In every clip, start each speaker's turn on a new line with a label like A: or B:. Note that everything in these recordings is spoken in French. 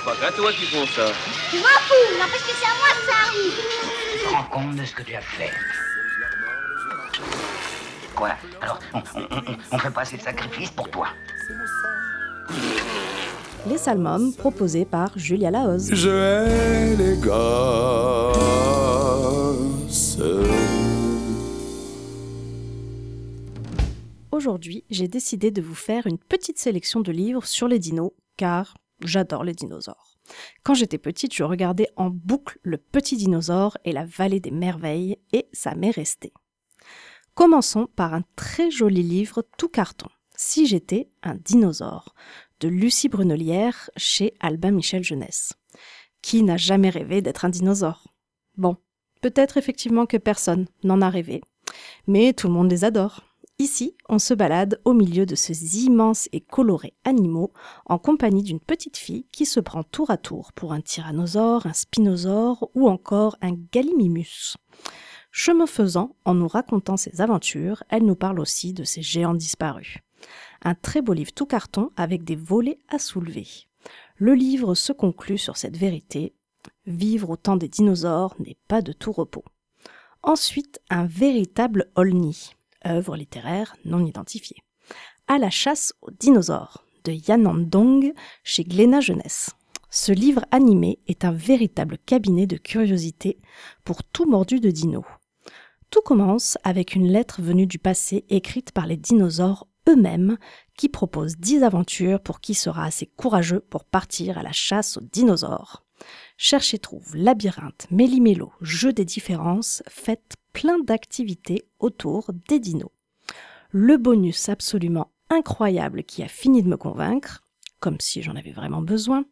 A: pas qu'à toi qui font ça.
B: Je m'en fous, n'empêche que c'est à moi que ça arrive.
C: Tu te rends compte de ce que tu as fait? Quoi? Alors, on fait pas assez de sacrifices pour toi?
D: Les Salmômes, proposés par Julia Lahoz.
E: Je hais les gosses.
D: Aujourd'hui, j'ai décidé de vous faire une petite sélection de livres sur les dinos, car j'adore les dinosaures. Quand j'étais petite, je regardais en boucle Le Petit Dinosaure et La Vallée des Merveilles, et ça m'est resté. Commençons par un très joli livre tout carton, Si j'étais un dinosaure, de Lucie Brunelière chez Albin Michel Jeunesse. Qui n'a jamais rêvé d'être un dinosaure? Bon, peut-être effectivement que personne n'en a rêvé, mais tout le monde les adore. Ici, on se balade au milieu de ces immenses et colorés animaux en compagnie d'une petite fille qui se prend tour à tour pour un tyrannosaure, un spinosaure ou encore un gallimimus. Chemin faisant, en nous racontant ses aventures, elle nous parle aussi de ces géants disparus. Un très beau livre tout carton avec des volets à soulever. Le livre se conclut sur cette vérité: vivre au temps des dinosaures n'est pas de tout repos. Ensuite, un véritable Olni, œuvre littéraire non identifiée. À la chasse aux dinosaures, de Yann Dong chez Glénat Jeunesse. Ce livre animé est un véritable cabinet de curiosité pour tout mordu de dino. Tout commence avec une lettre venue du passé écrite par les dinosaures eux-mêmes qui proposent 10 aventures pour qui sera assez courageux pour partir à la chasse aux dinosaures. Cherche et trouve, labyrinthe, méli-mélo, jeu des différences, faites plein d'activités autour des dinos. Le bonus absolument incroyable qui a fini de me convaincre, comme si j'en avais vraiment besoin,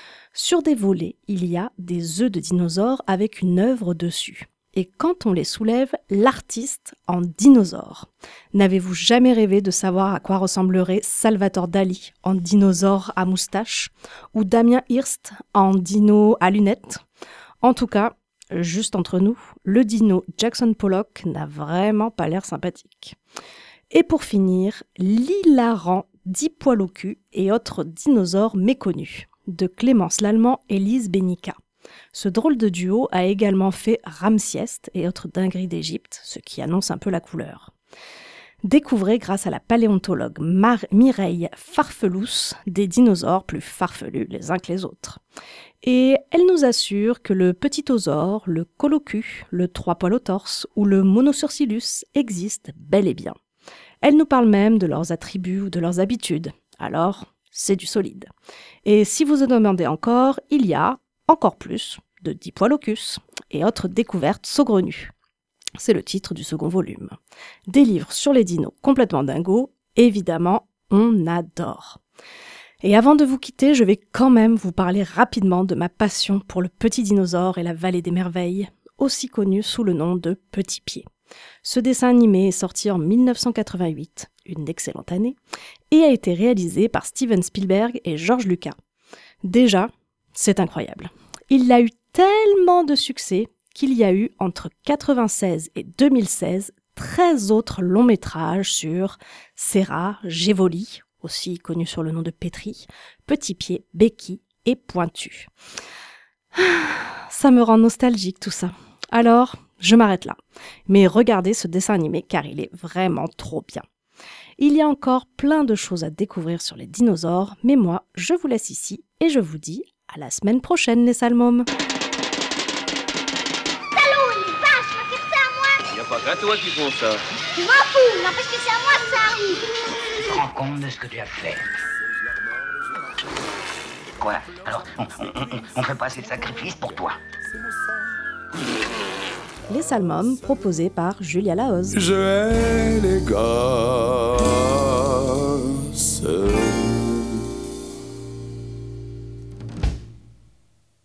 D: sur des volets, il y a des œufs de dinosaures avec une œuvre dessus. Et quand on les soulève, l'artiste en dinosaure. N'avez-vous jamais rêvé de savoir à quoi ressemblerait Salvatore Dali en dinosaure à moustache ou Damien Hirst en dino à lunettes? En tout cas, juste entre nous, le dino Jackson Pollock n'a vraiment pas l'air sympathique. Et pour finir, l'hilarant 10 poils au cul et autres dinosaures méconnus de Clémence Lallemand et Lise Bénica. Ce drôle de duo a également fait Ramsieste et autres dingueries d'Égypte, ce qui annonce un peu la couleur. Découvrez grâce à la paléontologue Mireille Farfelous des dinosaures plus farfelus les uns que les autres. Et elle nous assure que le petitosaure, le colocu, le trois poils au torse ou le monosurcilus existent bel et bien. Elle nous parle même de leurs attributs ou de leurs habitudes. Alors, c'est du solide. Et si vous en demandez encore, il y a encore plus de Diplodocus et autres découvertes saugrenues. C'est le titre du second volume. Des livres sur les dinos complètement dingos, évidemment, on adore. Et avant de vous quitter, je vais quand même vous parler rapidement de ma passion pour le Petit Dinosaure et la Vallée des Merveilles, aussi connu sous le nom de Petit Pied. Ce dessin animé est sorti en 1988, une excellente année, et a été réalisé par Steven Spielberg et George Lucas. Déjà, c'est incroyable. Il a eu tellement de succès qu'il y a eu entre 1996 et 2016 13 autres longs métrages sur Serra, Gévoli, aussi connu sur le nom de Petri, Petit Pied, Becky et Pointu. Ça me rend nostalgique tout ça. Alors, je m'arrête là. Mais regardez ce dessin animé car il est vraiment trop bien. Il y a encore plein de choses à découvrir sur les dinosaures, mais moi, je vous laisse ici et je vous dis à la semaine prochaine, les Salmômes.
B: Salaud, les vaches, va faire ça à moi.
A: Y a pas qu'à toi qui font ça.
B: Je m'en fous, n'empêche que c'est à moi que ça arrive.
C: Tu te rends compte de ce que tu as fait? Quoi? Alors, on fait pas assez de sacrifices pour toi?
D: Les Salmômes, proposés par Julia Lahoz.
E: Je hais les gosses.